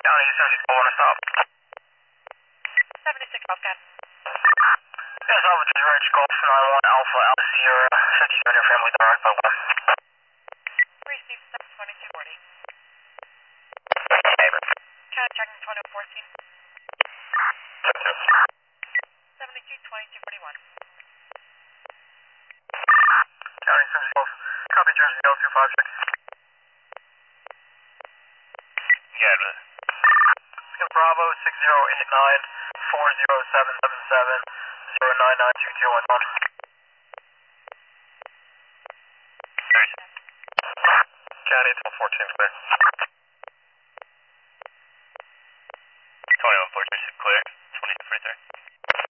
County 76, want to stop. 76 Bobcat. Yes, Alpha is Rich Golf 91 Alpha Alpha Sierra 50 on your family direct by 1. Receive 72240. Neighbor. County checking 2014. Check 2. 722241. County 76, copy Jersey 025 check. Yeah, man. Bravo 6089 40777 0992211. County 1214 clear.